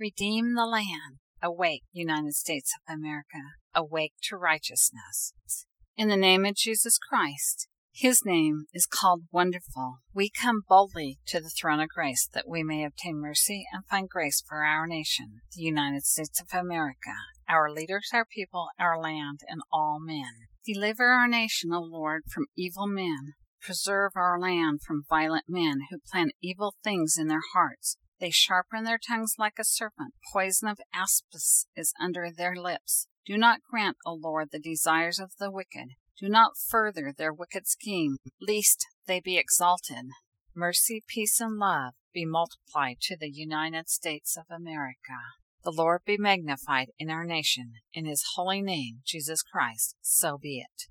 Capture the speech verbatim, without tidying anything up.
Redeem the land. Awake, United States of America. Awake to righteousness. In the name of Jesus Christ. His name is called Wonderful. We come boldly to the throne of grace that we may obtain mercy and find grace for our nation, the United States of America, our leaders, our people, our land, and all men. Deliver our nation, O Lord, from evil men. Preserve our land from violent men who plan evil things in their hearts. They sharpen their tongues like a serpent. Poison of asps is under their lips. Do not grant, O Lord, the desires of the wicked. Do not further their wicked scheme, lest they be exalted. Mercy, peace, and love be multiplied to the United States of America. The Lord be magnified in our nation. In his holy name, Jesus Christ, so be it.